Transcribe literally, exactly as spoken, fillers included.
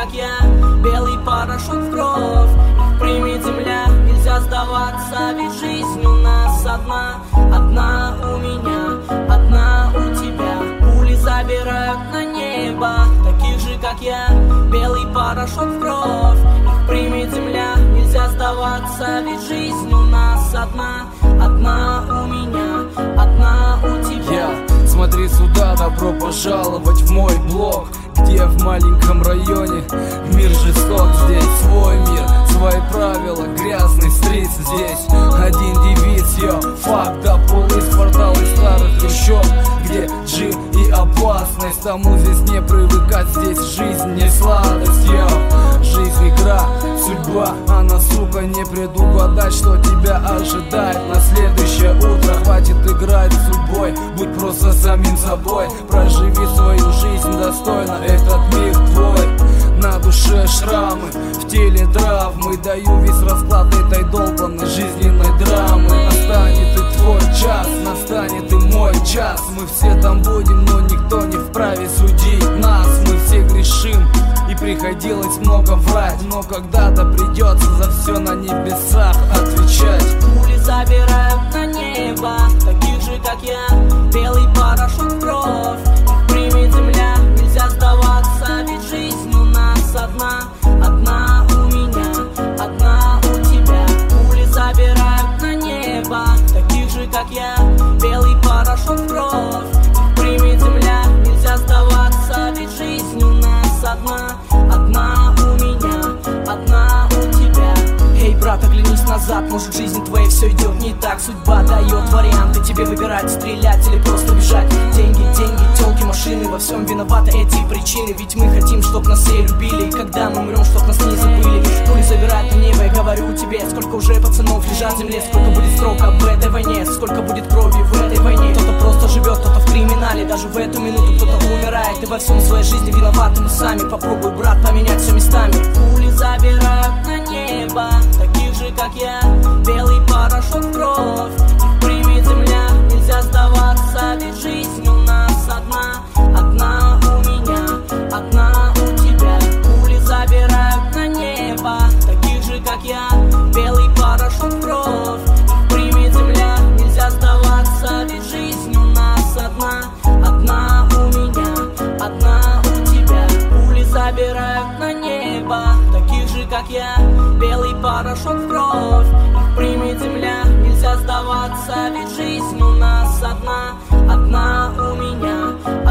как я, белый порошок в кровь. Их примет земля, нельзя сдаваться, ведь жизнь у нас одна. Одна у меня, одна у тебя. Пули забирают на небо таких же, как я, белый порошок в кровь. Их примет земля, нельзя сдаваться, ведь жизнь у нас одна. Одна у меня, одна у тебя. Yeah. Смотри сюда, добро пожаловать в мой блог, где в маленьком районе мир жесток. Здесь свой мир, свои правила, грязный стрит. Здесь один девиз, йо, фак, да полис, квартал из старых трущоб, где джи и опасность. Тому здесь не привыкать, здесь жизнь не сладость, йо. Жизнь игра, судьба, она, сука, не предугадать, что тебя ожидает на следующее утро. Хватит играть с судьбой, будь просто самим собой. Проживи свою жизнь достойно, этот мир твой. На душе шрамы, в теле травмы, даю весь расклад этой долбанной жизненной драмы. Настанет и твой час, настанет и мой час. Мы все там будем, но никто не вправе судить нас. Мы все грешим, и приходилось много врать, но когда-то придется за все на небесах отвечать. Пули забирают на небо таких же, как я, белый порошок в кровь. Их примет земля, нельзя сдаваться, ведь жизнь у нас одна. Одна у меня, одна у тебя. Пули забирают на небо таких же, как я, белый порошок в кровь. Их примет земля, нельзя сдаваться, ведь жизнь у нас одна. Одна у меня, одна у тебя. Эй, брат, оглянись назад, может в жизни твоей все идет не так. Судьба дает варианты тебе выбирать, стрелять или просто бежать. Деньги, деньги, телки, машины, во всем виноваты эти причины. Ведь мы хотим, чтоб нас все любили, и когда мы умрем, чтоб нас не забыли. Пули забирают на небо, я говорю тебе, сколько уже пацанов лежат в земле. Сколько будет строк об этой войне, сколько будет крови в этой войне. Кто-то просто живет, кто-то в криминале, даже в эту минуту кто-то умирает. И во всем своей жизни виноваты мы сами. Попробуй, брат, поменять все местами. Пули забирают на небо таких же, как я, белый порошок в кровь. Их примет земля, нельзя сдаваться, ведь жизнь у нас одна. Одна у меня, одна у тебя. Пули забирают на небо таких же, как я, белый порошок в кровь. Их примет земля, нельзя сдаваться, ведь жизнь у нас одна. Одна у меня, одна у тебя. Пули забирают на небо таких же, как я, белый порошок в кровь. Их примет земля, нельзя сдаваться, ведь жизнь у нас одна. Одна у меня,